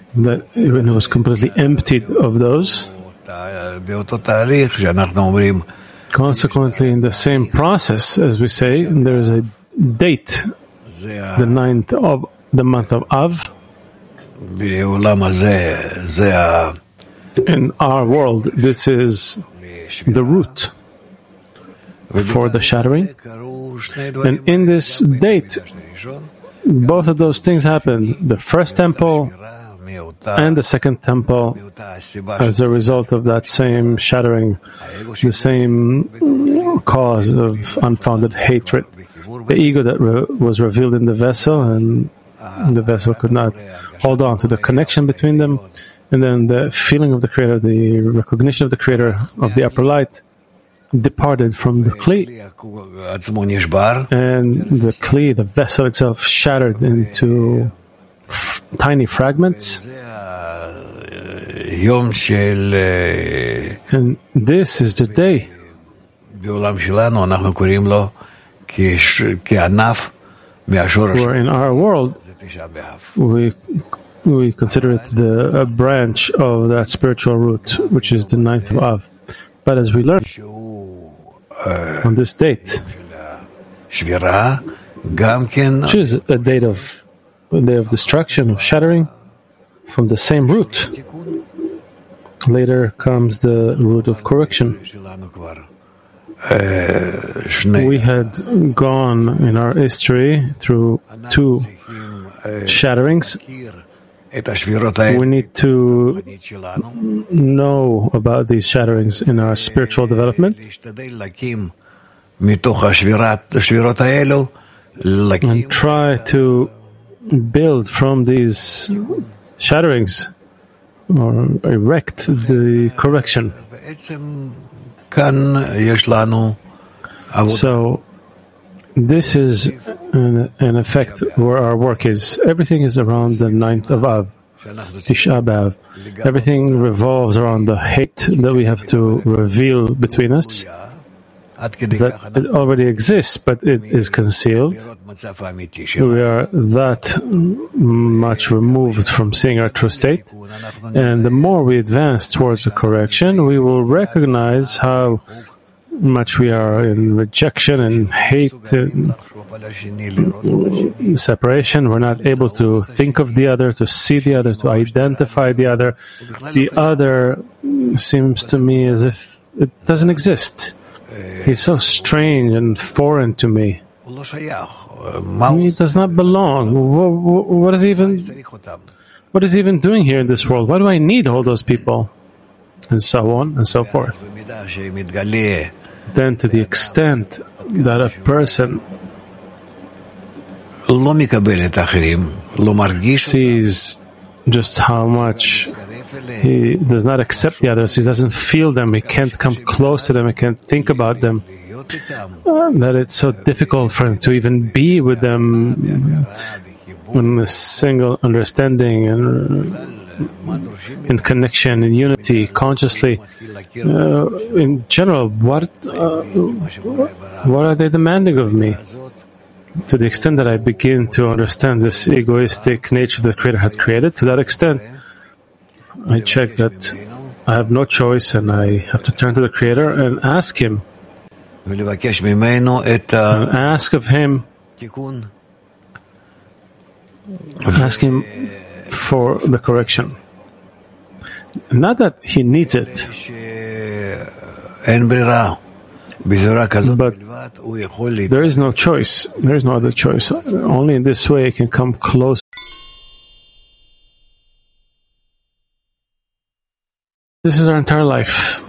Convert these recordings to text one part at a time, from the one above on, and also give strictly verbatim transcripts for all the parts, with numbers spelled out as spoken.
that when it was completely emptied of those. Consequently, in the same process, as we say, there is a date, the ninth of the month of Av. In our world, this is the root for the shattering. And in this date, both of those things happened. The first temple and the second temple, as a result of that same shattering, the same cause of unfounded hatred. The ego that re- was revealed in the vessel, and the vessel could not hold on to the connection between them. And then the feeling of the Creator, the recognition of the Creator, of the upper light, departed from the Kli. And the Kli, the vessel itself, shattered into f- tiny fragments. And this is the day. Where in our world, we we consider it the, a branch of that spiritual root, which is the ninth of Av. But as we learn on this date, which is a date of a day of destruction, of shattering, from the same root, later comes the root of correction. We had gone in our history through two shatterings. We need to know about these shatterings in our spiritual development and try to build from these shatterings or erect the correction. So this is an, an effect where our work is. Everything is around the ninth of Av, Tisha B'Av. Everything revolves around the hate that we have to reveal between us. That it already exists, but it is concealed. We are that much removed from seeing our true state. And the more we advance towards the correction, we will recognize how much we are in rejection and hate and separation. We're not able to think of the other, to see the other, to identify the other. The other seems to me as if it doesn't exist. He's so strange and foreign to me. He does not belong. What is he even, what is he even doing here in this world? Why do I need all those people? And so on and so forth. Then to the extent that a person sees just how much he does not accept the others, he doesn't feel them, he can't come close to them, he can't think about them, that it's so difficult for him to even be with them in a single understanding and in connection, in unity, consciously. Uh, in general, what uh, what are they demanding of me? To the extent that I begin to understand this egoistic nature the Creator had created, to that extent, I check that I have no choice and I have to turn to the Creator and ask Him, and ask of Him, ask Him for the correction. Not that He needs it, but there is no choice. There is no other choice. Only in this way He can come close. This is our entire life.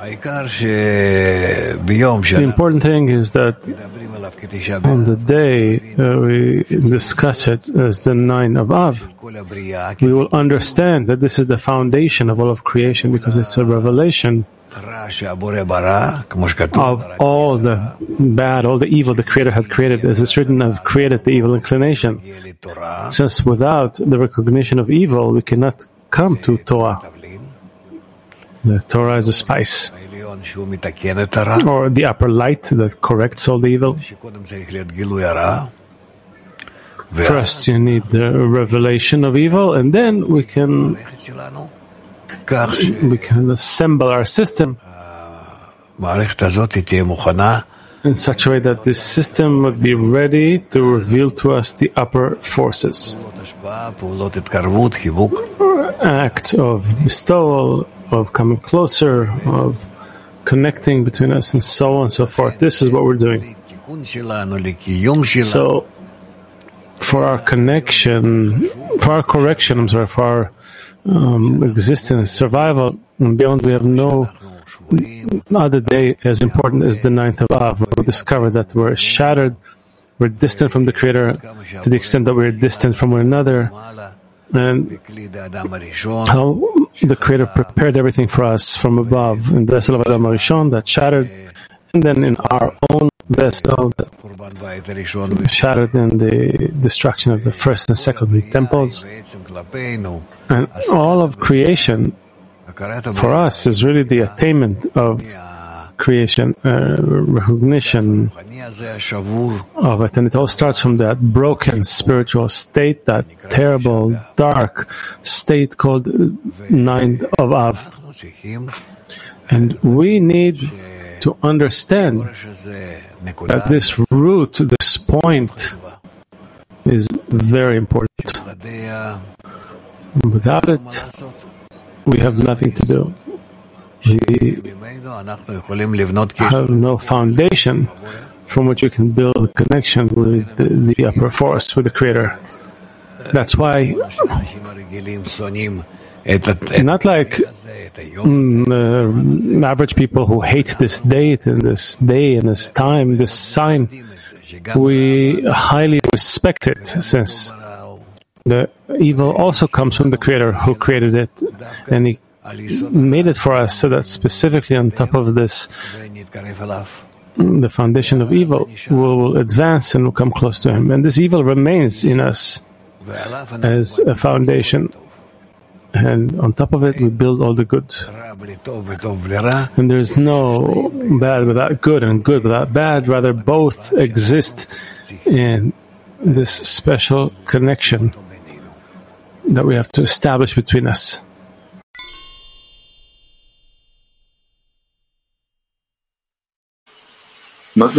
The important thing is that on the day uh, we discuss it as the nine of Av, we will understand that this is the foundation of all of creation, because it's a revelation of all the bad, all the evil the Creator had created. As it's written, I've created the evil inclination. Since without the recognition of evil, we cannot come to Torah. The Torah is a spice, or the upper light that corrects all the evil. First, you need the revelation of evil, and then we can we can assemble our system in such a way that this system would be ready to reveal to us the upper forces. Act of bestowal, of coming closer, of connecting between us, and so on and so forth. This is what we're doing. So, for our connection, for our correction, I'm sorry, for our um, existence, survival, and beyond, we have no other day as important as the ninth of Av. We discover that we're shattered, we're distant from the Creator to the extent that we're distant from one another, and how the Creator prepared everything for us from above in the vessel of Adam Rishon that shattered, and then in our own vessel that shattered in the destruction of the first and second temples. And all of creation for us is really the attainment of creation, uh, recognition of it. And it all starts from that broken spiritual state, that terrible, dark state called ninth of Av. And we need to understand that this root, this point, is very important. Without it, we have nothing to do. We have no foundation from which we can build a connection with the, the upper force, with the Creator. That's why, not like mm, uh, average people who hate this date and this day and this time, this sign, we highly respect it, since the evil also comes from the Creator who created it, and He made it for us so that specifically on top of this, the foundation of evil will advance and will come close to Him. And this evil remains in us as a foundation. And on top of it, we build all the good. And there is no bad without good and good without bad. Rather, both exist in this special connection that we have to establish between us. What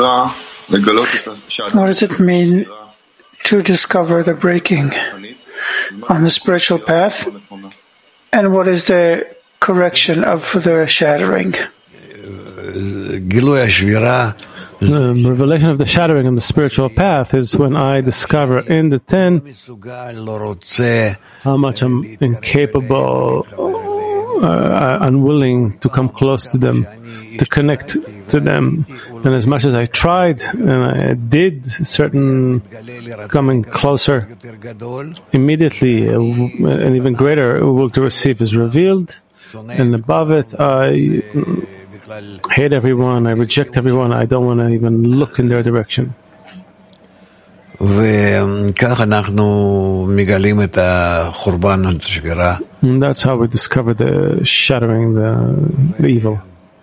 does it mean to discover the breaking on the spiritual path? And what is the correction of the shattering? The revelation of the shattering on the spiritual path is when I discover in the ten how much I'm incapable, uh, unwilling to come close to them, to connect to them. And as much as I tried and I did certain coming closer, immediately an even greater will to receive is revealed. And above it, I hate everyone, I reject everyone, I don't want to even look in their direction. And that's how we discover the shattering, the, the evil.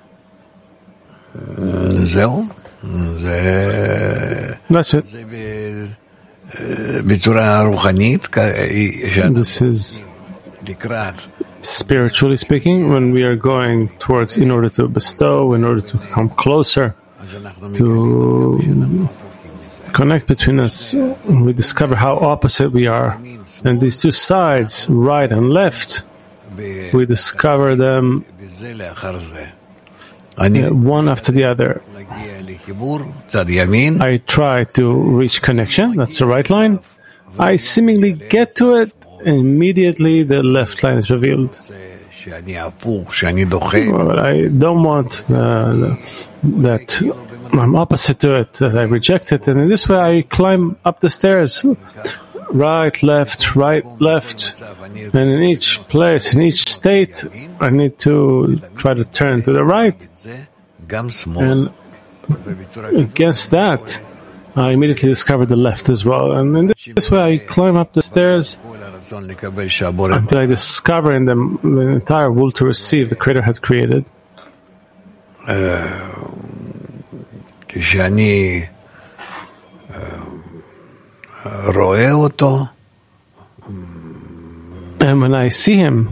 That's it. This is, spiritually speaking, when we are going towards, in order to bestow, in order to come closer, to connect between us, we discover how opposite we are. And these two sides, right and left, we discover them one after the other. I try to reach connection, that's the right line. I seemingly get to it, and immediately the left line is revealed. But I don't want uh, that I'm opposite to it, that I reject it. And in this way I climb up the stairs, right, left, right, left. And in each place, in each state, I need to try to turn to the right. And against that, I immediately discover the left as well. And in this way I climb up the stairs until I discover in them the entire will to receive the Creator had created. And when I see him,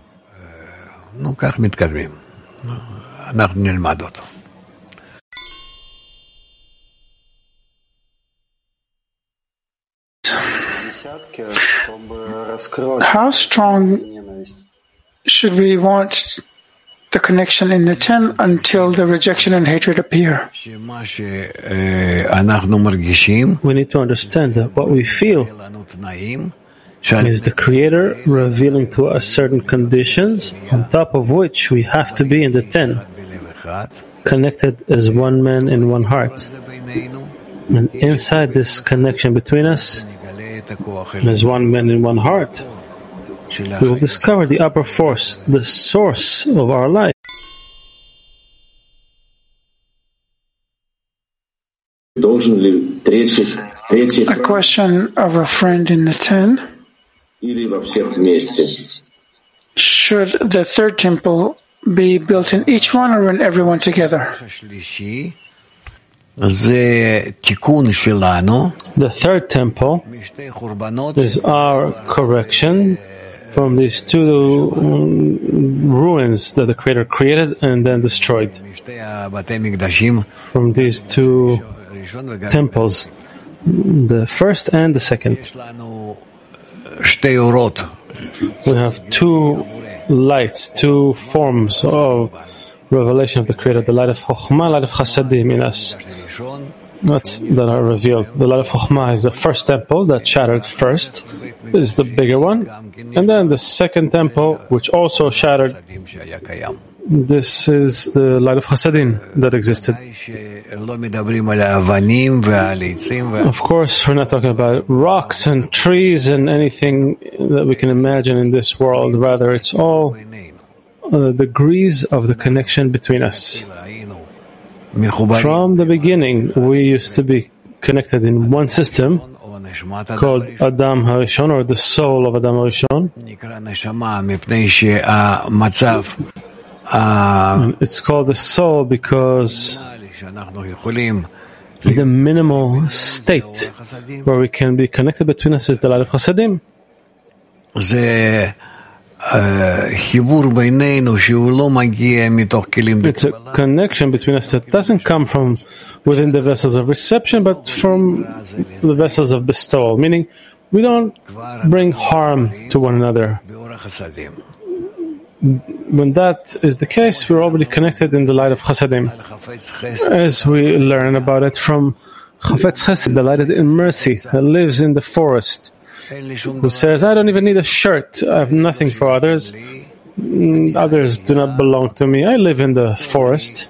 how strong should we want the connection in the ten until the rejection and hatred appear? we need to understand that what we feel is the Creator revealing to us certain conditions on top of which we have to be in the ten, connected as one man in one heart. And inside this connection between us, as one man in one heart, we will discover the upper force, the source of our life. A question of a friend in the ten. Should the third temple be built in each one or in everyone together? The third temple is our correction from these two ruins that the Creator created and then destroyed. From these two temples, the first and the second. We have two lights, two forms of revelation of the Creator, the light of Chokhmah, light of Chasadim in us. That's, that are revealed. The light of Chokhmah is the first temple that shattered first, is the bigger one. And then the second temple, which also shattered, this is the light of Chasadim that existed. Of course, we're not talking about rocks and trees and anything that we can imagine in this world. Rather, it's all uh, degrees of the connection between us. From the beginning, we used to be connected in one system called Adam HaRishon, or the soul of Adam HaRishon. And it's called the soul because the minimal state where we can be connected between us is the light of Chasadim. It's a connection between us that doesn't come from within the vessels of reception, but from the vessels of bestowal, meaning we don't bring harm to one another. When that is the case, we're already connected in the light of Chasadim. As we learn about it from Chafetz Chesed, the light in mercy, that lives in the forest, who says, I don't even need a shirt, I have nothing for others, others do not belong to me, I live in the forest.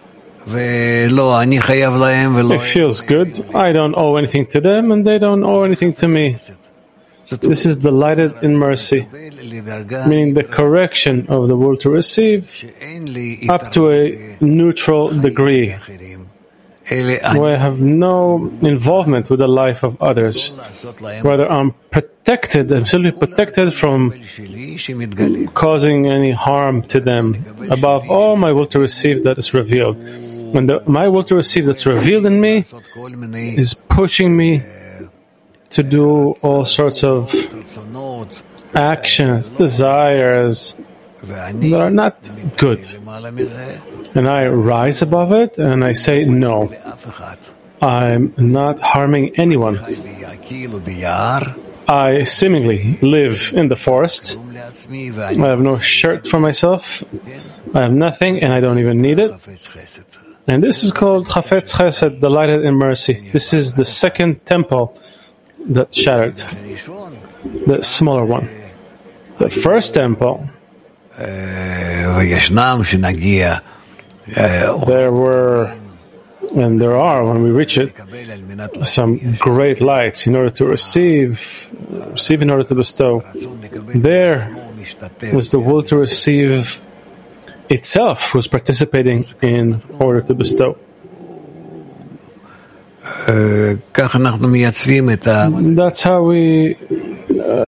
It feels good, I don't owe anything to them, and they don't owe anything to me. This is delighted in mercy, meaning the correction of the will to receive up to a neutral degree, where I have no involvement with the life of others. Rather, I'm protected, I'm simply protected from causing any harm to them. Above all, my will to receive that is revealed. When the, my will to receive that's revealed in me is pushing me to do all sorts of actions, desires that are not good. And I rise above it and I say, no, I'm not harming anyone. I seemingly live in the forest. I have no shirt for myself. I have nothing and I don't even need it. And this is called Chafetz Chesed, delighted in mercy. This is the second temple that shattered, the smaller one. The first temple, there were, and there are when we reach it, some great lights in order to receive, receive in order to bestow. There was the will to receive itself, was participating in order to bestow. That's how we uh,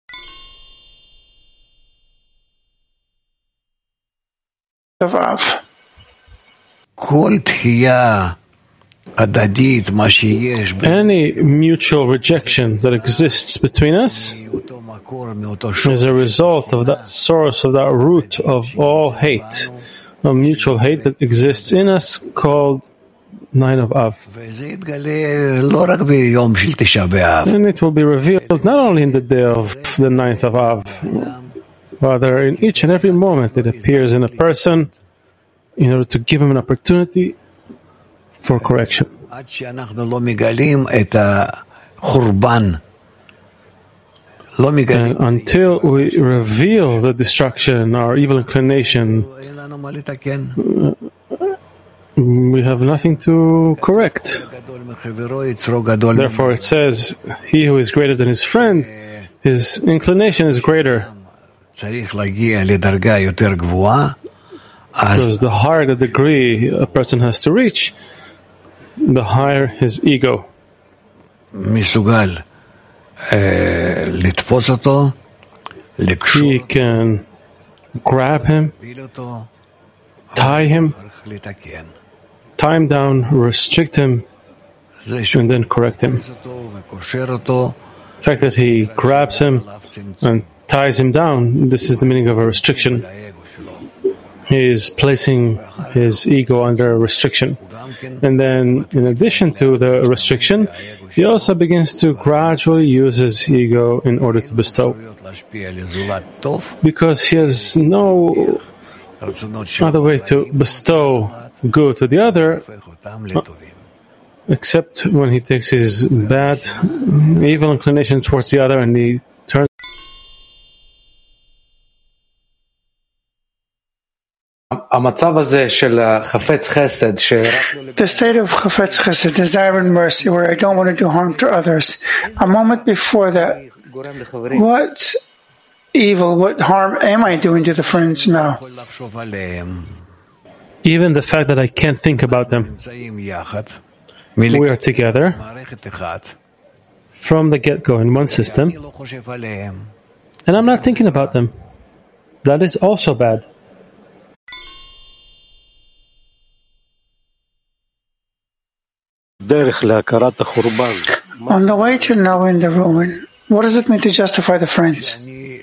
Any mutual rejection that exists between us is a result of that source, of that root of all hate, a mutual hate that exists in us called Nine of Av. And it will be revealed not only in the day of the ninth of Av, rather in each and every moment it appears in a person in order to give him an opportunity for correction. And until we reveal the destruction, our evil inclination, we have nothing to correct. Therefore it says, he who is greater than his friend, his inclination is greater. Because the higher the degree a person has to reach, the higher his ego. He can grab him, tie him, tie him down, restrict him, and then correct him. The fact that he grabs him and ties him down, this is the meaning of a restriction. He is placing his ego under a restriction. And then, in addition to the restriction, he also begins to gradually use his ego in order to bestow. Because he has no other way to bestow good to the other, except when he takes his bad, evil inclination towards the other and he turns. The state of Chafetz Chesed, desire and mercy, where I don't want to do harm to others. A moment before that, what evil, what harm am I doing to the friends now? Even the fact that I can't think about them. We are together from the get-go in one system, and I'm not thinking about them. That is also bad. On the way to knowing the ruin, what does it mean to justify the friends?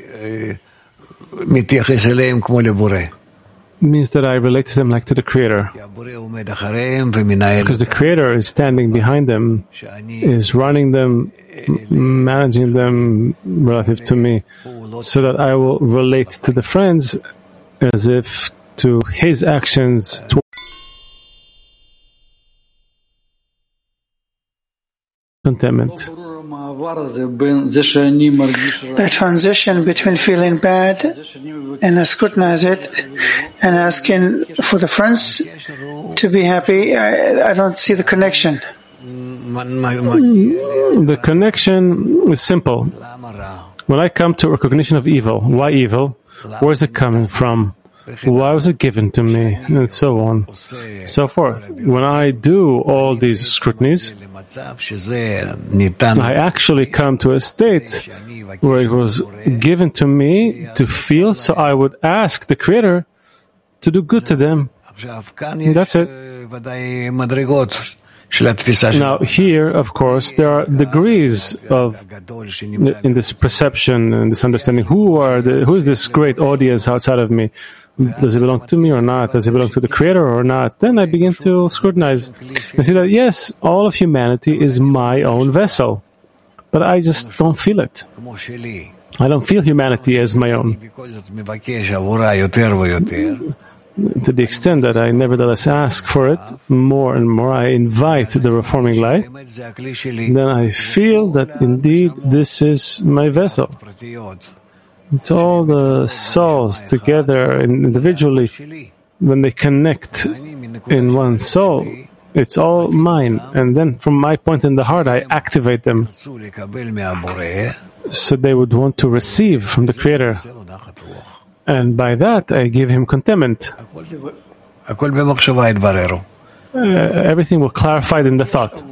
It means that I relate to them like to the Creator. Because the Creator is standing behind them, is running them, managing them relative to me, so that I will relate to the friends as if to His actions. Contentment. The transition between feeling bad and I scrutinize it and asking for the friends to be happy, I, I don't see the connection. The connection is simple. When I come to recognition of evil, why evil? Where is it coming from? Why was it given to me? And so on, so forth. When I do all these scrutinies, I actually come to a state where it was given to me to feel, so I would ask the Creator to do good to them. And that's it. Now, here, of course, there are degrees of in this perception and this understanding. Who are the, who is this great audience outside of me? Does it belong to me or not? Does it belong to the Creator or not? Then I begin to scrutinize and see that, yes, all of humanity is my own vessel, but I just don't feel it. I don't feel humanity as my own. To the extent that I nevertheless ask for it more and more, I invite the reforming light, then I feel that indeed this is my vessel. It's all the souls together and individually, when they connect in one soul, it's all mine. And then from my point in the heart, I activate them so they would want to receive from the Creator. And by that, I give him contentment. Uh, everything will clarify in the thought.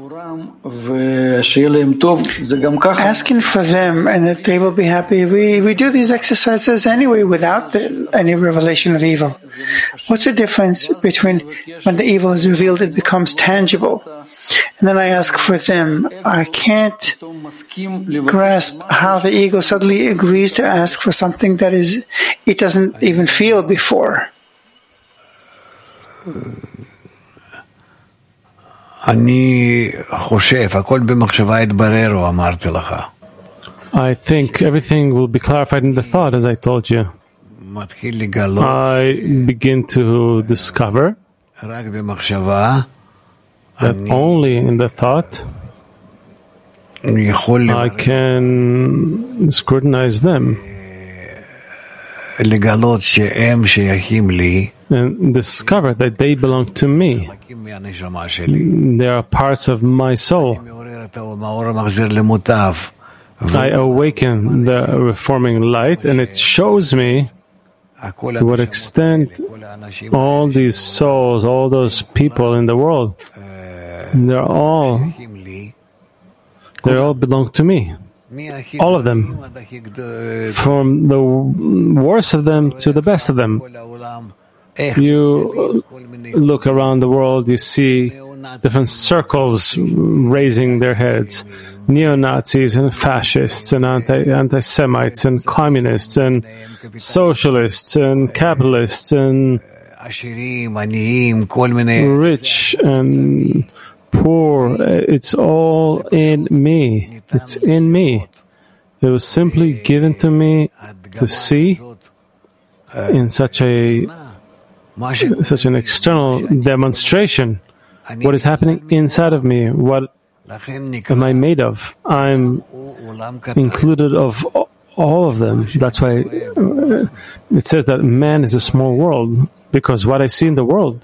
Asking for them and that they will be happy. We, we do these exercises anyway without the, any revelation of evil. What's the difference between when the evil is revealed, it becomes tangible, and then I ask for them. I can't grasp how the ego suddenly agrees to ask for something that is it doesn't even feel before. I think everything will be clarified in the thought, as I told you. I begin to discover that only in the thought I can scrutinize them and discover that they belong to me. They are parts of my soul. I awaken the reforming light, and it shows me to what extent all these souls, all those people in the world, they're all, they all belong to me. All of them. From the worst of them to the best of them. You look around the world, you see different circles raising their heads. Neo-Nazis and fascists and anti- anti-Semites and communists and socialists and capitalists and rich and poor. It's all in me. It's in me. It was simply given to me to see in such a such an external demonstration what is happening inside of me. What am I made of? I'm included of all of them. That's why it says that man is a small world, because what I see in the world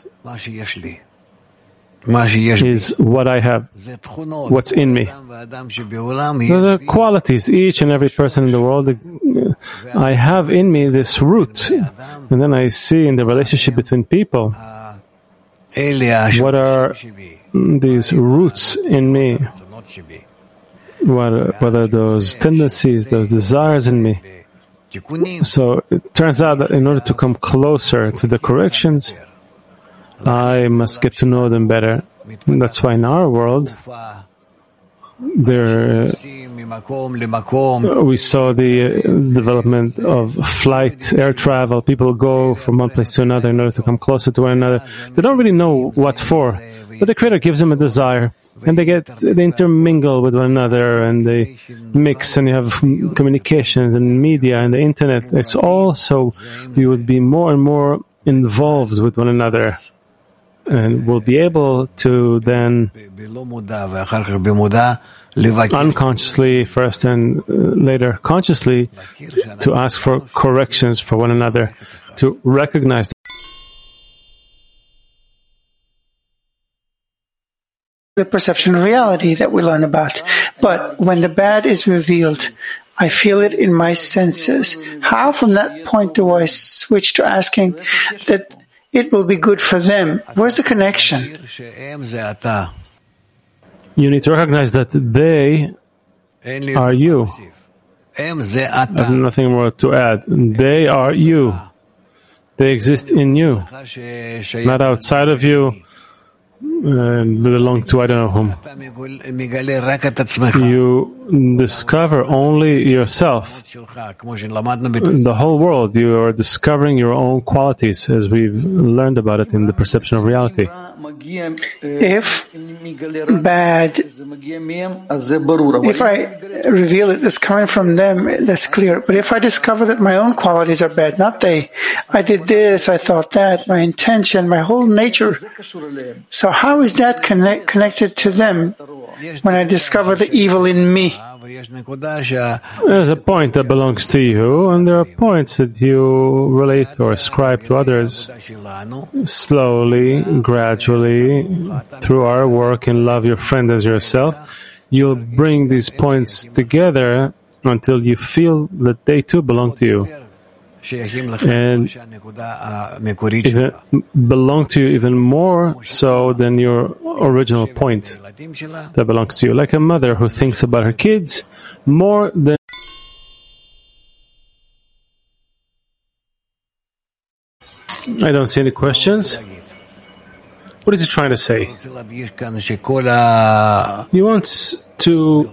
is what I have, what's in me. Those are qualities. Each and every person in the world, I have in me this root. And then I see in the relationship between people, what are these roots in me? What, what are those tendencies, those desires in me? So it turns out that in order to come closer to the corrections, I must get to know them better. And that's why in our world, there, we saw the development of flight, air travel. People go from one place to another in order to come closer to one another. They don't really know what for, but the Creator gives them a desire, and they get they intermingle with one another, and they mix, and you have communications and media and the internet. It's all so we would be more and more involved with one another, and we'll be able to then unconsciously first and later consciously to ask for corrections for one another, to recognize the perception of reality that we learn about. But when the bad is revealed, I feel it in my senses. How from that point do I switch to asking that it will be good for them? Where's the connection? You need to recognize that they are you. I have nothing more to add. They are you. They exist in you, not outside of you, and belong to I don't know whom. You discover only yourself. The whole world, you are discovering your own qualities, as we've learned about it in the perception of reality. If bad, if I reveal it, it's coming from them, that's clear. But if I discover that my own qualities are bad, not they, I did this, I thought that, my intention, my whole nature. So how is that connect, connected to them when I discover the evil in me? There's a point that belongs to you, and there are points that you relate or ascribe to others. Slowly, gradually, through our work in Love Your Friend as Yourself, you'll bring these points together until you feel that they too belong to you. And even belong to you even more so than your original point that belongs to you. Like a mother who thinks about her kids more than... I don't see any questions. What is he trying to say? He wants to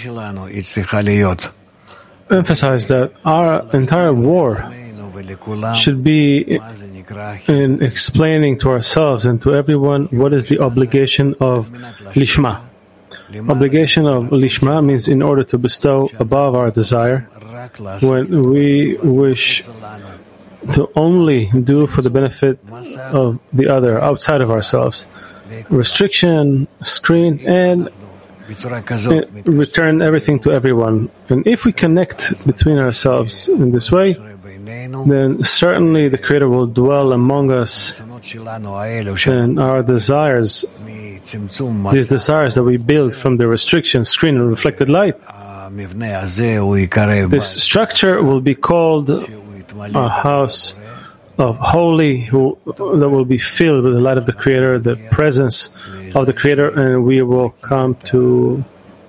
emphasize that our entire war should be in explaining to ourselves and to everyone what is the obligation of Lishma. Obligation of Lishma means in order to bestow above our desire, when we wish to only do for the benefit of the other, outside of ourselves. Restriction, screen, and return everything to everyone. And if we connect between ourselves in this way, then certainly the Creator will dwell among us, and our desires, these desires that we build from the restriction, screen, and reflected light, this structure will be called a house of holy, who, that will be filled with the light of the Creator, the presence of the Creator, and we will come to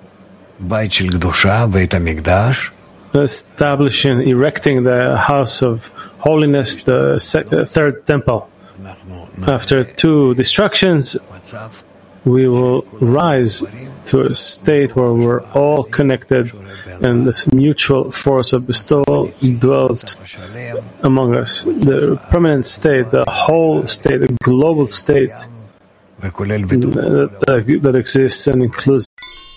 establishing, erecting the house of holiness, the third temple. After two destructions, we will rise to a state where we're all connected, and this mutual force of bestowal dwells among us. The permanent state, the whole state, the global state that, that exists and includes.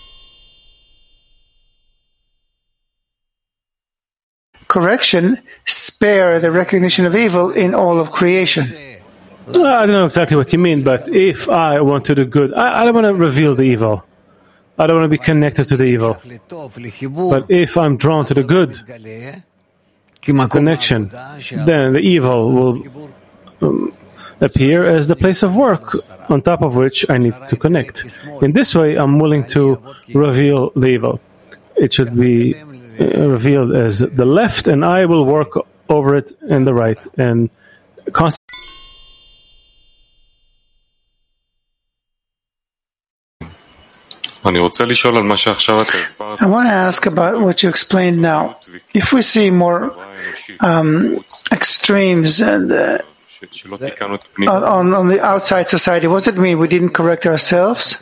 Correction, spare the recognition of evil in all of creation. I don't know exactly what you mean, but if I want to do good, I, I don't want to reveal the evil. I don't want to be connected to the evil. But if I'm drawn to the good connection, then the evil will um, appear as the place of work, on top of which I need to connect. In this way, I'm willing to reveal the evil. It should be revealed as the left, and I will work over it in the right. And constantly. I want to ask about what you explained now. If we see more um, extremes and, uh, on, on the outside society, what does it mean? We didn't correct ourselves?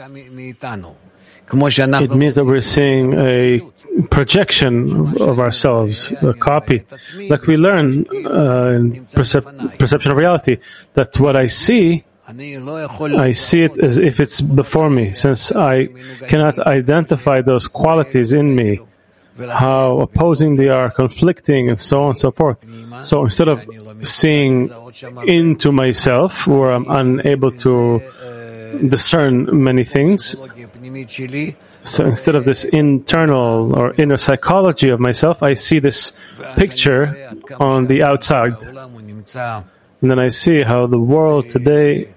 It means that we're seeing a projection of ourselves, a copy. Like we learn uh, in percep- perception of reality, that what I see, I see it as if it's before me, since I cannot identify those qualities in me, how opposing they are, conflicting, and so on and so forth. So instead of seeing into myself, where I'm unable to discern many things, so instead of this internal or inner psychology of myself, I see this picture on the outside. And then I see how the world today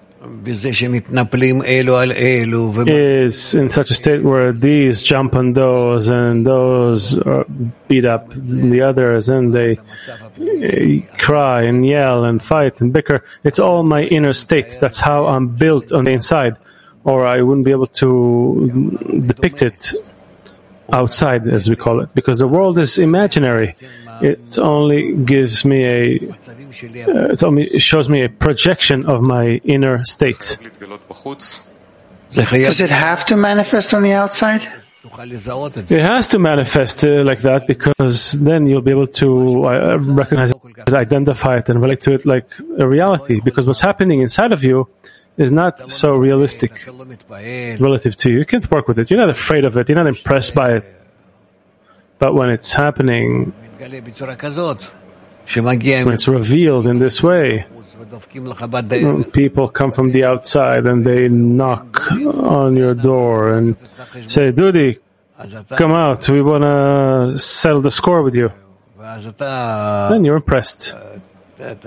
is in such a state where these jump on those and those are beat up the others, and they cry and yell and fight and bicker. It's all my inner state. That's how I'm built on the inside, or I wouldn't be able to depict it outside, as we call it, because the world is imaginary. It only gives me a, uh, it only it shows me a projection of my inner state. Does it have to manifest on the outside? It has to manifest uh, like that, because then you'll be able to uh, recognize it, identify it, and relate to it like a reality. Because what's happening inside of you is not so realistic relative to you. You can't work with it. You're not afraid of it. You're not impressed by it. But when it's happening, when it's revealed in this way, people come from the outside and they knock on your door and say, Dudi, come out, we want to settle the score with you. Then you're impressed. And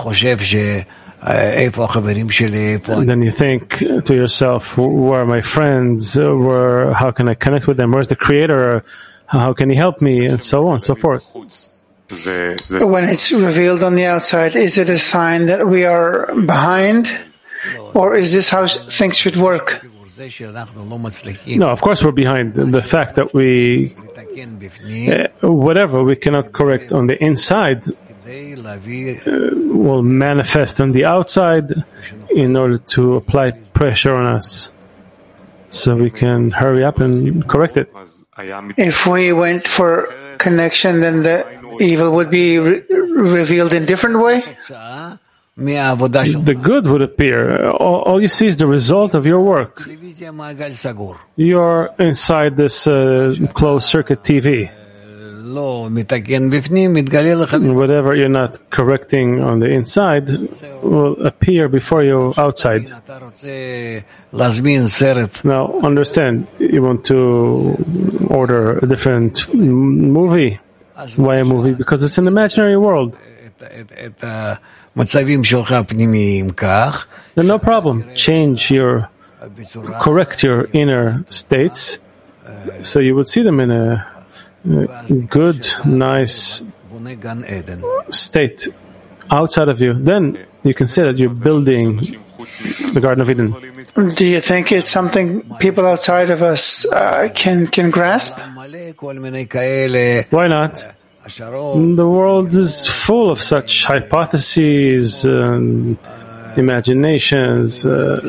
then you think to yourself, where are my friends? Where, how can I connect with them? Where's the Creator? How can He help me? And so on and so forth. When it's revealed on the outside, is it a sign that we are behind? Or is this how things should work? No, of course we're behind. The fact that we, uh, whatever we cannot correct on the inside, uh, will manifest on the outside in order to apply pressure on us so we can hurry up and correct it. If we went for connection, then the evil would be re- revealed in a different way? The good would appear. All, all you see is the result of your work. You're inside this uh, closed-circuit T V. Whatever you're not correcting on the inside will appear before you outside. Now, understand, you want to order a different movie. Why a movie? Because it's an imaginary world. Then no problem. Change your, correct your inner states so you would see them in a good, nice state outside of you. Then you can say that you're building the Garden of Eden. Do you think it's something people outside of us uh, can can grasp? Why not? The world is full of such hypotheses, um, imaginations, uh,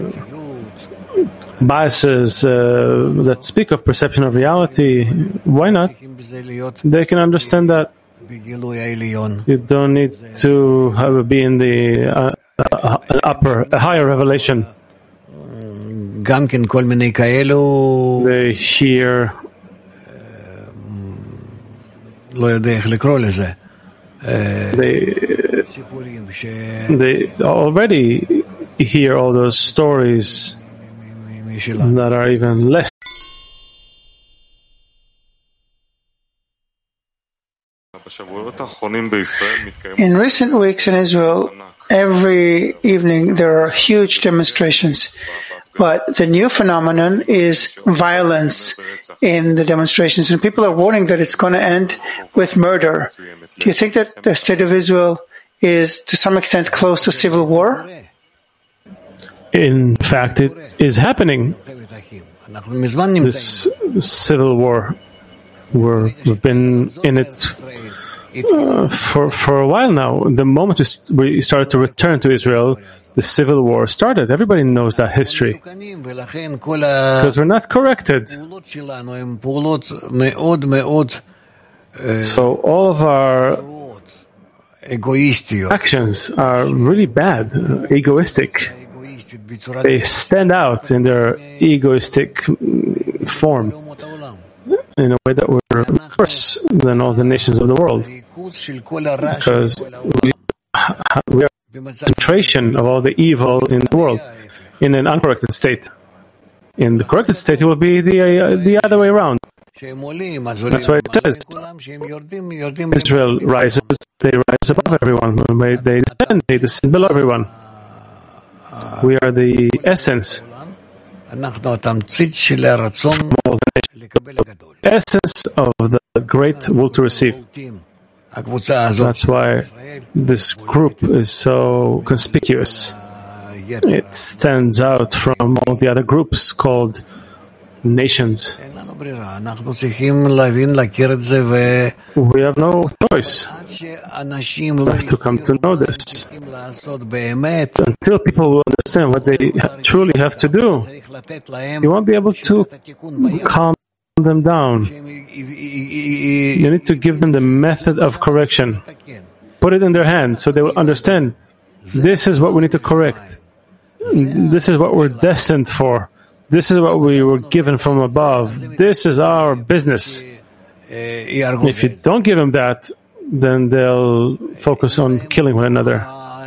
biases uh, that speak of perception of reality. Why not? They can understand that. You don't need to have, be in the uh, uh, upper, a higher revelation. They hear. They, they already hear all those stories that are even less. In recent weeks in Israel, every evening there are huge demonstrations. But the new phenomenon is violence in the demonstrations, and people are warning that it's going to end with murder. Do you think that the state of Israel is to some extent close to civil war? In fact, it is happening. This civil war, We're, we've been in it uh, for for a while now. The moment we started to return to Israel, the civil war started. Everybody knows that history. Because we're not corrected. So all of our actions are really bad, egoistic. They stand out in their egoistic form in a way that we're worse than all the nations of the world. Because we, we are concentration of all the evil in the world in an uncorrected state. In the corrected state, it will be the uh, the other way around. That's why it says Israel rises, they rise above everyone. When they descend, they descend below everyone. We are the essence. Essence of the great will to receive. That's why this group is so conspicuous. It stands out from all the other groups called nations. We have no choice. We have to come to know this. Until people will understand what they truly have to do, you won't be able to calm them down. You need to give them the method of correction. Put it in their hands so they will understand this is what we need to correct. This is what we're destined for. This is what we were given from above. This is our business. If you don't give them that, then they'll focus on killing one another.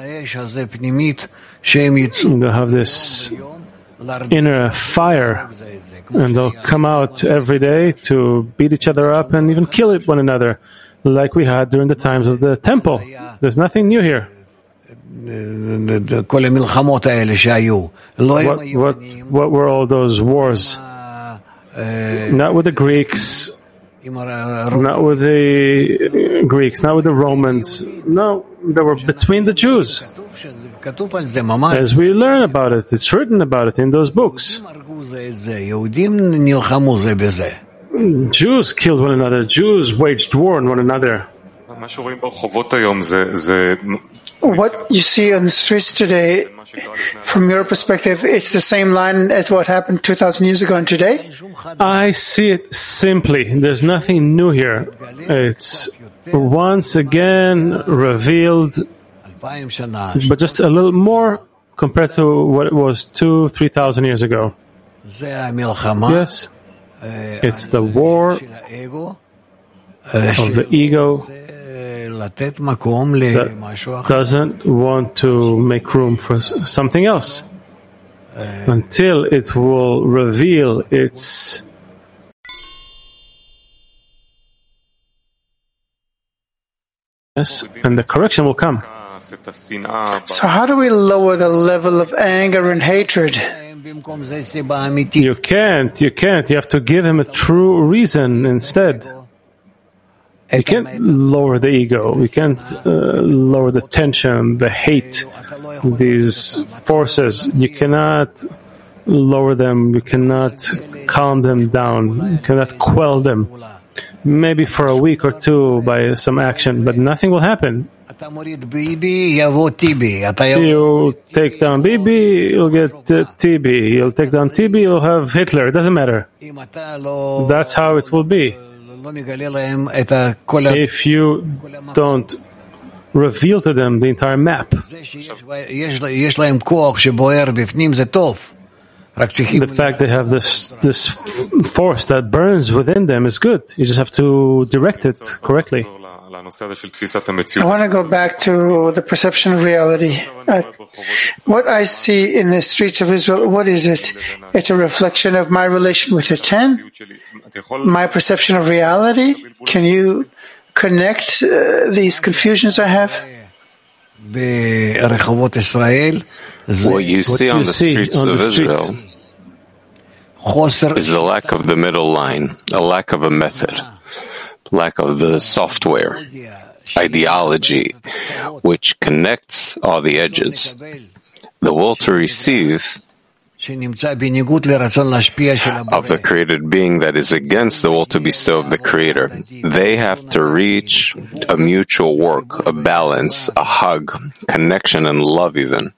They'll have this inner fire, and they'll come out every day to beat each other up and even kill one another, like we had during the times of the temple. There's nothing new here. What, what, what were all those wars? Not with the Greeks, not with the Greeks, not with the Romans. No, they were between the Jews. As we learn about it, it's written about it in those books. Jews killed one what you see on the streets today, from your perspective, it's the same line as what happened two thousand years ago and today? I see it simply. There's nothing new here. It's once again revealed, but just a little more compared to what it was two, three thousand years ago. Yes, it's the war of the ego that doesn't want to make room for something else until it will reveal its yes, and the correction will come. So how do we lower the level of anger and hatred? You can't, you can't. You have to give him a true reason instead. You can't lower the ego. You can't uh, lower the tension, the hate, these forces. You cannot lower them. You cannot calm them down. You cannot quell them. Maybe for a week or two by some action, but nothing will happen. You take down Bibi, you'll get uh, T B. You'll take down T B, you'll have Hitler. It doesn't matter. That's how it will be. If you don't reveal to them the entire map, the fact they have this this force that burns within them is good. You just have to direct it correctly. I want to go back to the perception of reality. Uh, what I see in the streets of Israel, what is it? It's a reflection of my relation with the ten? My perception of reality? Can you connect uh, these confusions I have? What you see on the streets of Israel is the lack of the middle line, a lack of a method, lack of the software, ideology, which connects all the edges. The will to receive of the created being that is against the will to bestow of the Creator. They have to reach a mutual work, a balance, a hug, connection, and love even.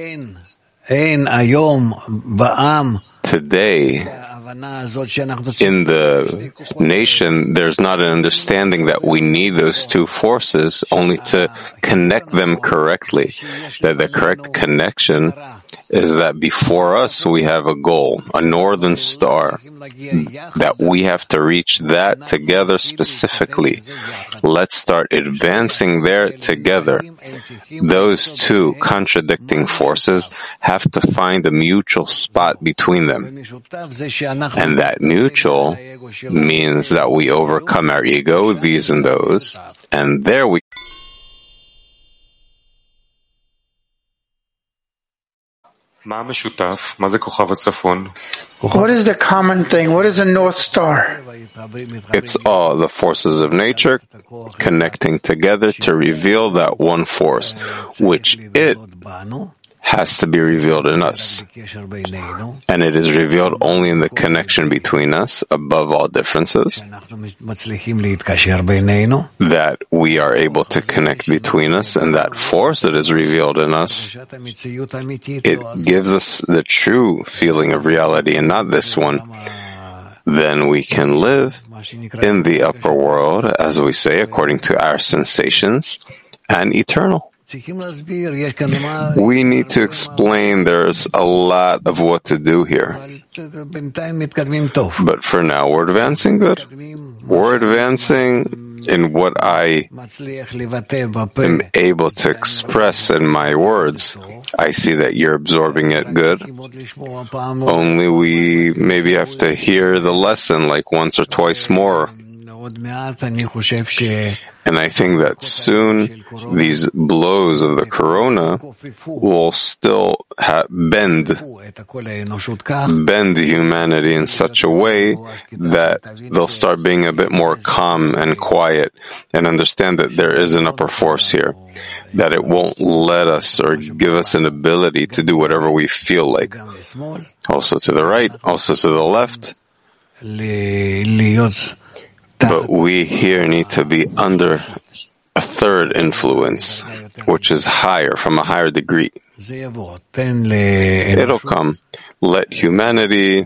Today, in the nation, there's not an understanding that we need those two forces only to connect them correctly. That the correct connection is that before us we have a goal, a northern star, that we have to reach that together specifically. Let's start advancing there together. Those two contradicting forces have to find a mutual spot between them. And that mutual means that we overcome our ego, these and those, and there we What is the common thing? What is the North Star? It's all the forces of nature connecting together to reveal that one force, which it has to be revealed in us. And it is revealed only in the connection between us, above all differences, that we are able to connect between us, and that force that is revealed in us, it gives us the true feeling of reality and not this one. Then we can live in the upper world, as we say, according to our sensations, and eternal. We need to explain there's a lot of what to do here. But for now, we're advancing good. We're advancing in what I am able to express in my words. I see that you're absorbing it good. Only we maybe have to hear the lesson like once or twice more. And I think that soon these blows of the corona will still ha- bend, bend humanity in such a way that they'll start being a bit more calm and quiet and understand that there is an upper force here, that it won't let us or give us an ability to do whatever we feel like. Also to the right, also to the left. But we here need to be under a third influence, which is higher, from a higher degree. It'll come. Let humanity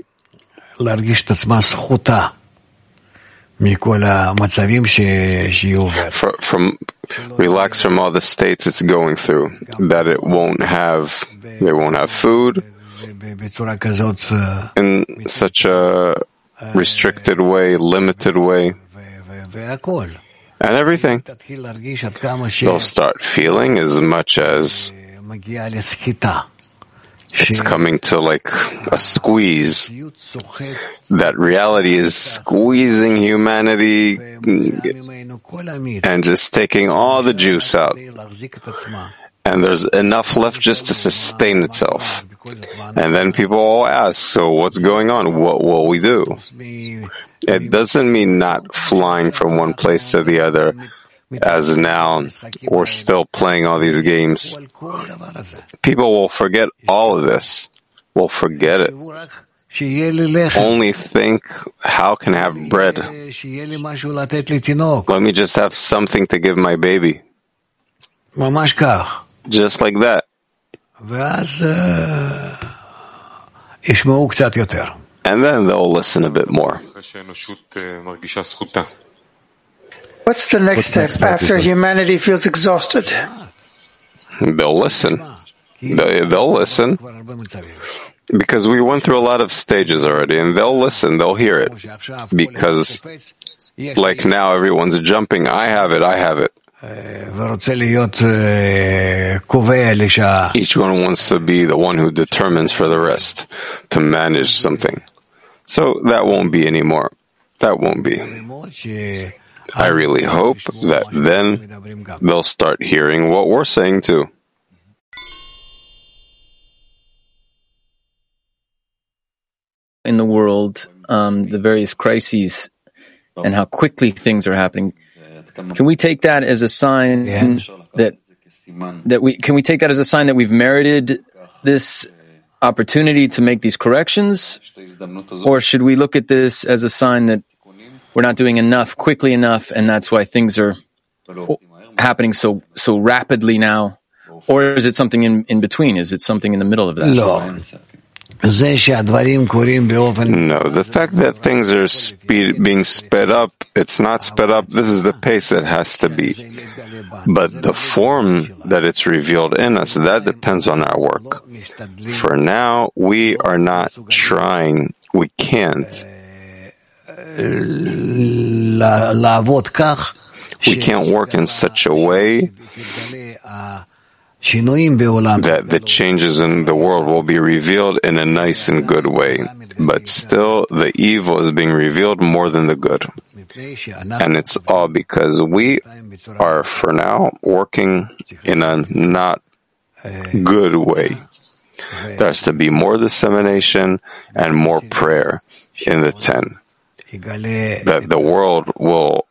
For, from relax from all the states it's going through, that it won't have, they won't have food in such a restricted way, limited way, and everything. They'll start feeling as much as it's coming to like a squeeze. That reality is squeezing humanity and just taking all the juice out. And there's enough left just to sustain itself. And then people will ask, so what's going on? What will we do? It doesn't mean not flying from one place to the other, as now we're still playing all these games. People will forget all of this. Will forget it. Only think, how can I have bread? Let me just have something to give my baby. Just like that. And then they'll listen a bit more. What's the next step after humanity feels exhausted? They'll listen. They'll listen. Because we went through a lot of stages already, and they'll listen, they'll hear it. Because, like now, everyone's jumping, I have it, I have it. Each one wants to be the one who determines for the rest, to manage something. So that won't be anymore. That won't be. I really hope that then they'll start hearing what we're saying too. In the world, um, the various crises, and how quickly things are happening. Can we take that as a sign yeah. that that we can we take that as a sign that we've merited this opportunity to make these corrections, or should we look at this as a sign that we're not doing enough quickly enough, and that's why things are happening so so rapidly now? Or is it something in, in between? Is it something in the middle of that? No. No, the fact that things are speed, being sped up, it's not sped up, this is the pace it has to be. But the form that it's revealed in us, that depends on our work. For now, we are not trying, we can't. We can't work in such a way that the changes in the world will be revealed in a nice and good way. But still, the evil is being revealed more than the good. And it's all because we are, for now, working in a not good way. There has to be more dissemination and more prayer in the ten. That the world will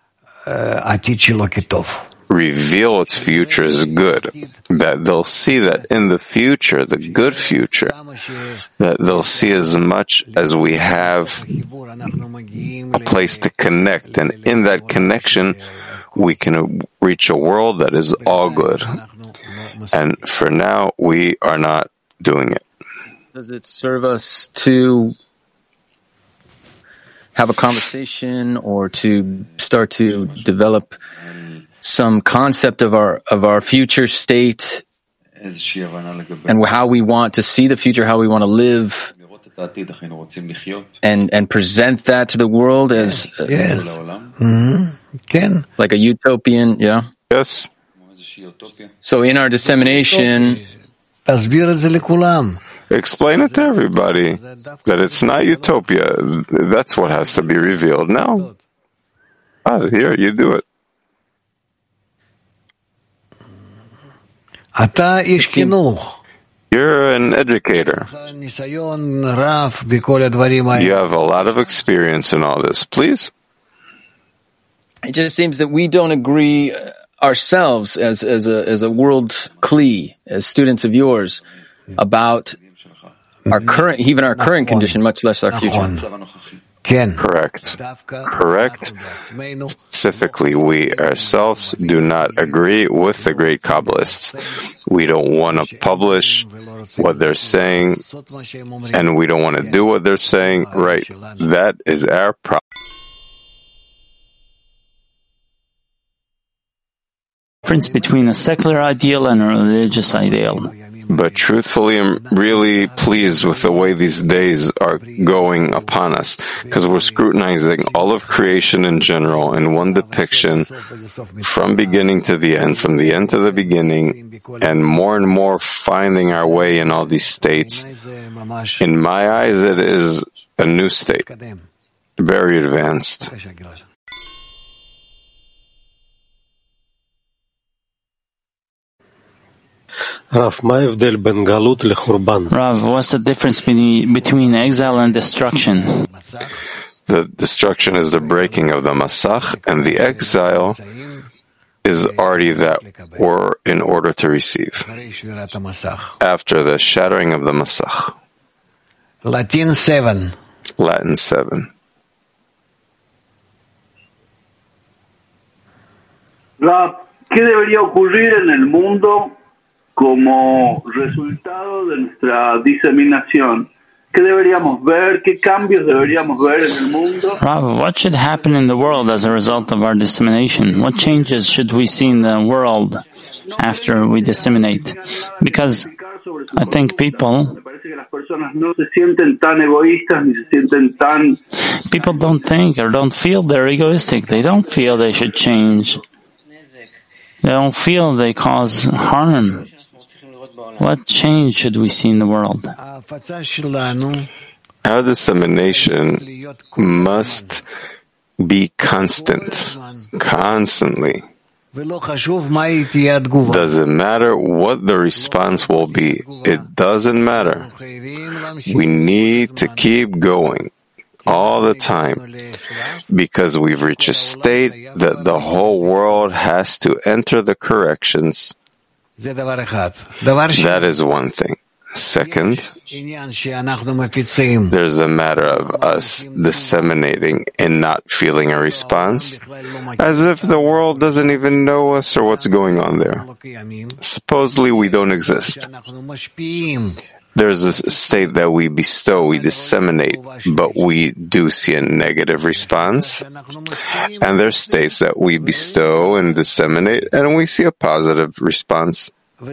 reveal its future as good, that they'll see that in the future, the good future, that they'll see as much as we have a place to connect, and in that connection we can reach a world that is all good. And for now, we are not doing it. Does it serve us to have a conversation or to start to develop some concept of our of our future state and how we want to see the future, how we want to live, and and present that to the world as uh, yes. mm-hmm. like a utopian, yeah. Yes. So in our dissemination, explain it to everybody that it's not utopia. That's what has to be revealed now. Ah, here, you do it. You're an educator. You have a lot of experience in all this. Please. It just seems that we don't agree ourselves as as a as a world Kli, as students of yours, about our current, even our current condition, much less our future. Correct. Correct. Specifically, we ourselves do not agree with the great Kabbalists. We don't want to publish what they're saying, and we don't want to do what they're saying. Right. That is our problem. Difference between a secular ideal and a religious ideal. But truthfully, I'm really pleased with the way these days are going upon us, because we're scrutinizing all of creation in general in one depiction from beginning to the end, from the end to the beginning, and more and more finding our way in all these states. In my eyes, it is a new state, very advanced. Rav, what's the difference between, between exile and destruction? The destruction is the breaking of the Masach, and the exile is already that we're in order to receive after the shattering of the Masach. Latin seven. Latin seven. Rav, ¿qué debería ocurrir en el mundo como resultado de nuestra diseminación? ¿Qué deberíamos ver? ¿Qué cambios deberíamos ver en el mundo? Rav, what should happen in the world as a result of our dissemination? What changes should we see in the world after we disseminate? Because I think people people don't think or don't feel they're egoistic. They don't feel they should change. They don't feel they cause harm. What change should we see in the world? Our dissemination must be constant, constantly. Doesn't matter what the response will be. It doesn't matter. We need to keep going all the time, because we've reached a state that the whole world has to enter the corrections. That is one thing. Second, there's a matter of us disseminating and not feeling a response, as if the world doesn't even know us or what's going on there. Supposedly we don't exist. There's a state that we bestow, we disseminate, but we do see a negative response. And there's states that we bestow and disseminate, and we see a positive response. And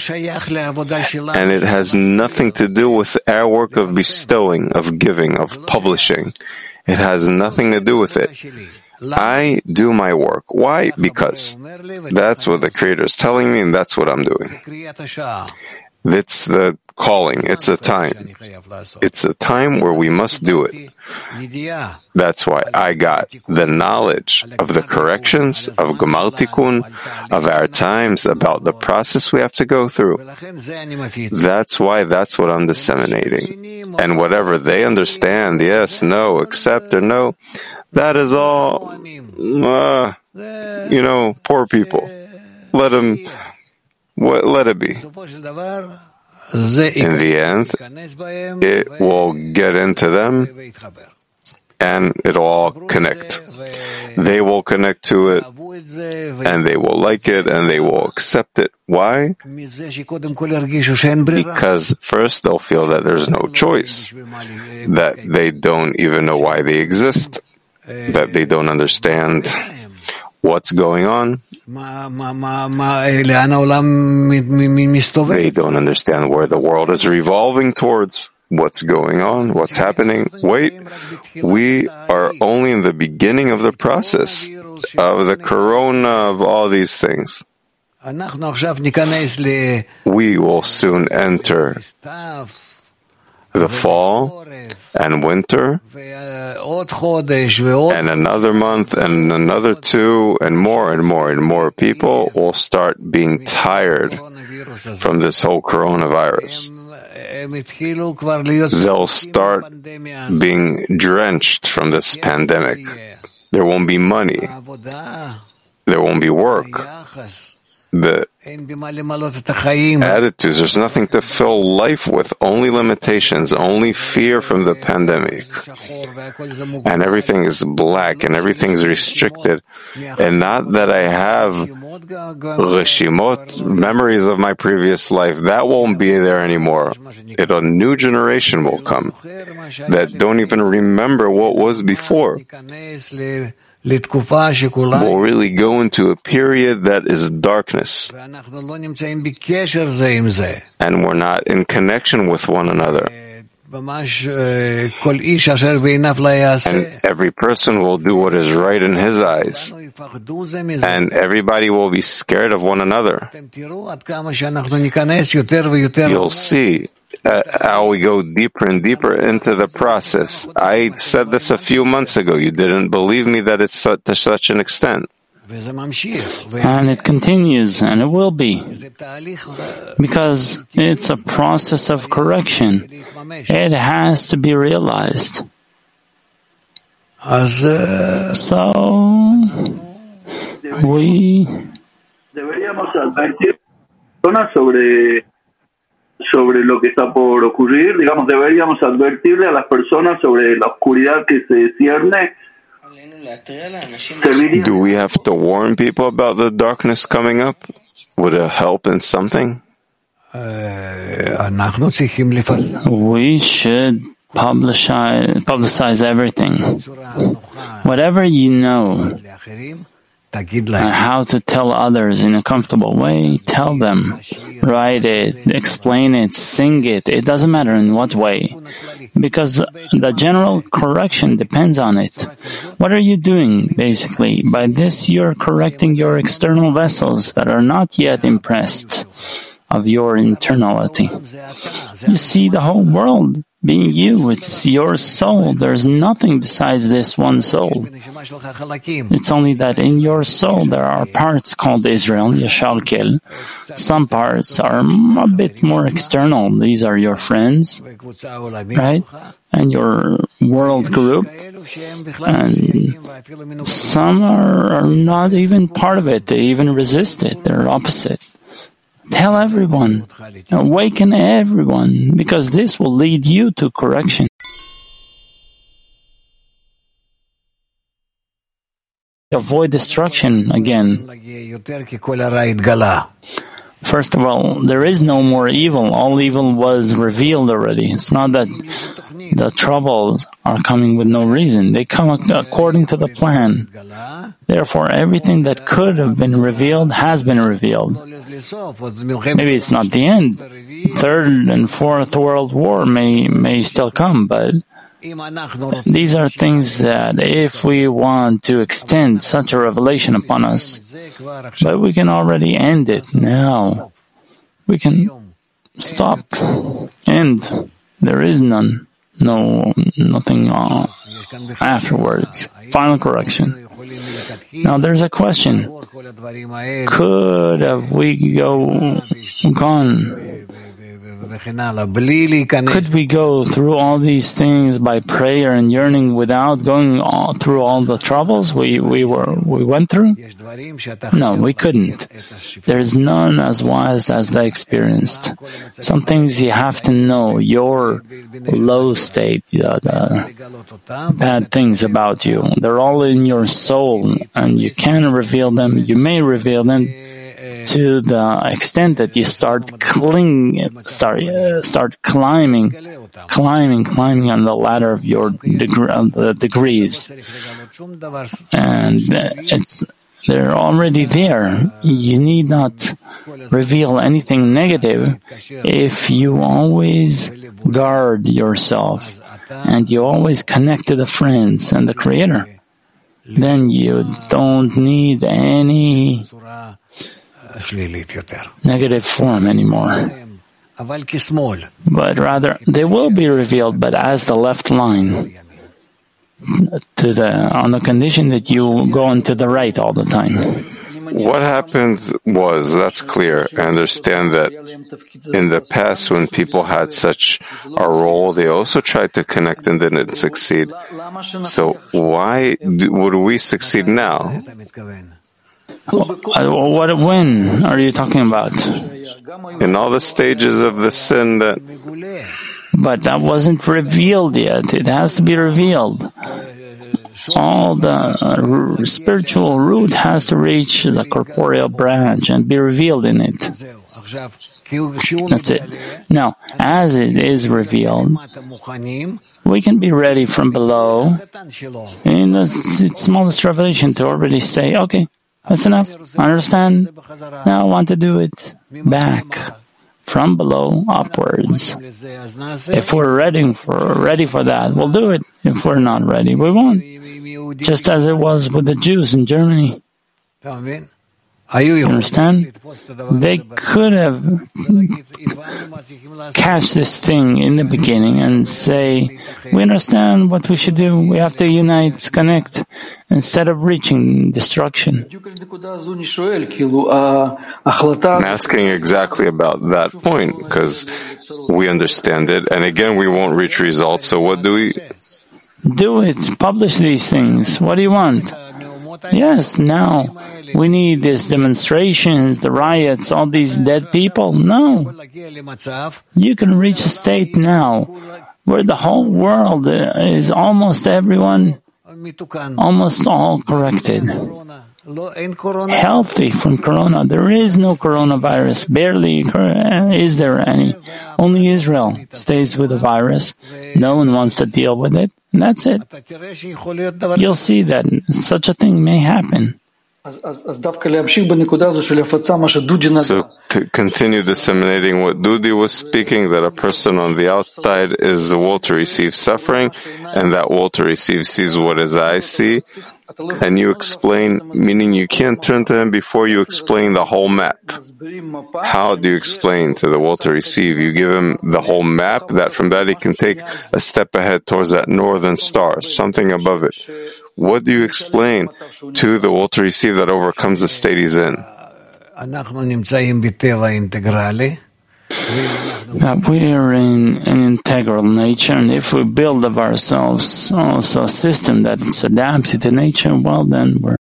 it has nothing to do with our work of bestowing, of giving, of publishing. It has nothing to do with it. I do my work. Why? Because that's what the Creator is telling me, and that's what I'm doing. It's the calling. It's a time. It's a time where we must do it. That's why I got the knowledge of the corrections, of Gemar Tikkun, of our times, about the process we have to go through. That's why that's what I'm disseminating. And whatever they understand, yes, no, accept, or no, that is all, uh, you know, poor people. Let them... Let it be. In the end, it will get into them and it'll all connect. They will connect to it and they will like it and they will accept it. Why? Because first they'll feel that there's no choice, that they don't even know why they exist, that they don't understand what's going on. They don't understand where the world is revolving towards, what's going on, what's happening. Wait, we are only in the beginning of the process of the corona, of all these things. We will soon enter the fall and winter, and another month and another two, and more and more and more people will start being tired from this whole coronavirus. They'll start being drenched from this pandemic. There won't be money. There won't be work. the attitudes. There's nothing to fill life with, only limitations, only fear from the pandemic. And everything is black and everything's restricted. And not that I have reshimot, memories of my previous life, that won't be there anymore. It, a new generation will come that don't even remember what was before. We'll really go into a period that is darkness, and we're not in connection with one another. And every person will do what is right in his eyes, and everybody will be scared of one another. You'll see Uh, how we go deeper and deeper into the process. I said this a few months ago. You didn't believe me that it's su- to such an extent. And it continues, and it will be. Because it's a process of correction. It has to be realized. So, we... Deberíamos advertir sobre sobre lo que está por ocurrir, digamos, deberíamos advertirle a las personas sobre la oscuridad que se cierne. Do we have to warn people about the darkness coming up? Would it help in something? We should publicize, publicize everything. Whatever you know, and how to tell others in a comfortable way, tell them. Write it, explain it, sing it. It doesn't matter in what way. Because the general correction depends on it. What are you doing, basically? By this, you're correcting your external vessels that are not yet impressed of your internality. You see the whole world being you. It's your soul. There's nothing besides this one soul. It's only that in your soul there are parts called Israel, Yeshalkel. Some parts are a bit more external. These are your friends, right? And your world group. And some are, are not even part of it. They even resist it. They're opposite. Tell everyone, awaken everyone, because this will lead you to correction. Avoid destruction again. First of all, there is no more evil. All evil was revealed already. It's not that the troubles are coming with no reason. They come according to the plan. Therefore, everything that could have been revealed has been revealed. Maybe it's not the end. Third and fourth World War may may still come, but these are things that if we want to extend such a revelation upon us, but we can already end it now. We can stop, end. There is none. No, nothing uh, afterwards. Final correction. Now there's a question. Could have we go gone? Could we go through all these things by prayer and yearning without going all, through all the troubles we, we were we went through? No, we couldn't. There's none as wise as they experienced. Some things you have to know, your low state, the, the bad things about you. They're all in your soul, and you can reveal them. You may reveal them to the extent that you start cling, start uh, start climbing, climbing, climbing on the ladder of your degree, of the degrees, and it's they're already there. You need not reveal anything negative if you always guard yourself and you always connect to the friends and the Creator. Then you don't need any negative form anymore. But rather, they will be revealed, but as the left line, to the on the condition that you go into the right all the time. What happened was, that's clear. I understand that in the past when people had such a role, they also tried to connect and didn't succeed. So why do, would we succeed now? What, when are you talking about? In all the stages of the sin that... But that wasn't revealed yet. It has to be revealed. All the uh, spiritual root has to reach the corporeal branch and be revealed in it. That's it. Now, as it is revealed, we can be ready from below in the smallest revelation to already say, okay, that's enough. I understand. Now I want to do it back from below upwards. If we're ready for ready for that, we'll do it. If we're not ready, we won't. Just as it was with the Jews in Germany. You understand? They could have catch this thing in the beginning and say, we understand what we should do. We have to unite, connect, instead of reaching destruction. I'm asking exactly about that point, because we understand it, and again, we won't reach results, so what do we... Do it. Publish these things. What do you want? Yes, now we need these demonstrations, the riots, all these dead people. No. You can reach a state now where the whole world is almost everyone, almost all corrected. Healthy from corona. There is no coronavirus. Barely is there any. Only Israel stays with the virus. No one wants to deal with it. And that's it. You'll see that such a thing may happen. So to continue disseminating what Dudi was speaking, that a person on the outside is the will to receive suffering, and that will to receive sees what his eyes see, and you explain, meaning you can't turn to him before you explain the whole map. How do you explain to the will to receive? You give him the whole map, that from that he can take a step ahead towards that northern star, something above it. What do you explain to the will to receive that overcomes the state he's in? That we are in an integral nature, and if we build of ourselves also a system that's adapted to nature, well then we're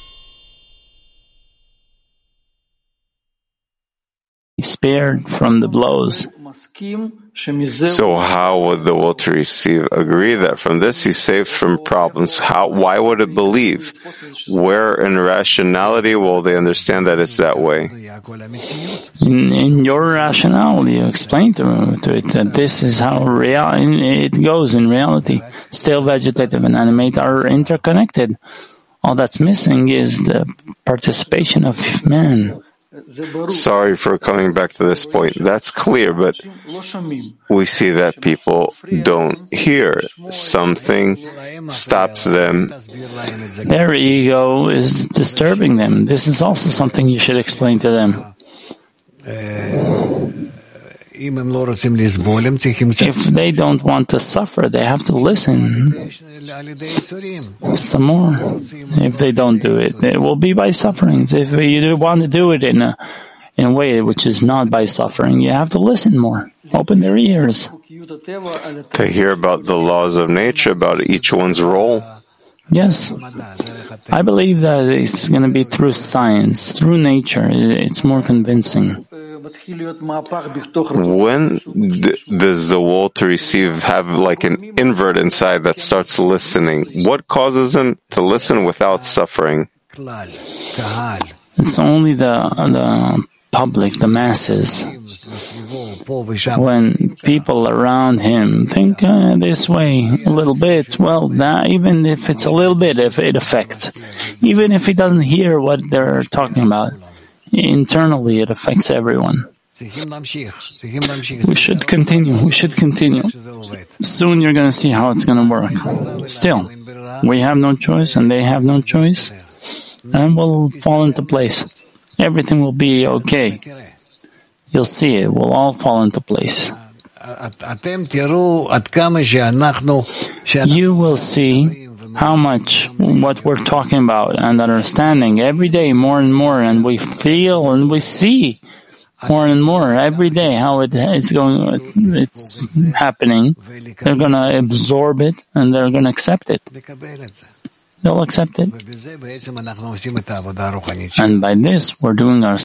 spared from the blows. So how would the will to receive agree that from this he's saved from problems? How? Why would it believe? Where in rationality will they understand that it's that way? In, in your rationality, you explain to, to it that this is how real, it goes in reality. Still, vegetative and animate are interconnected. All that's missing is the participation of man. Sorry for coming back to this point. That's clear, but we see that people don't hear. Something stops them. Their ego is disturbing them. This is also something you should explain to them. If they don't want to suffer, they have to listen some more. If they don't do it, it will be by sufferings. If you want to do it in a, in a way which is not by suffering, you have to listen more. Open their ears. To hear about the laws of nature, about each one's role. Yes. I believe that it's going to be through science, through nature. It's more convincing. When d- does the will to receive have like an invert inside that starts listening? What causes him to listen without suffering? It's only the the public, the masses. When people around him think uh, this way a little bit, well, that, even if it's a little bit, if it affects, even if he doesn't hear what they're talking about, internally it affects everyone. We should continue. We should continue. Soon you're going to see how it's going to work. Still, we have no choice and they have no choice, and we'll fall into place. Everything will be okay. You'll see it will all fall into place. You will see how much what we're talking about and understanding every day more and more, and we feel and we see more and more every day how it, it's going, it's, it's happening. They're going to absorb it and they're going to accept it. they'll accept it. And by this, we're doing our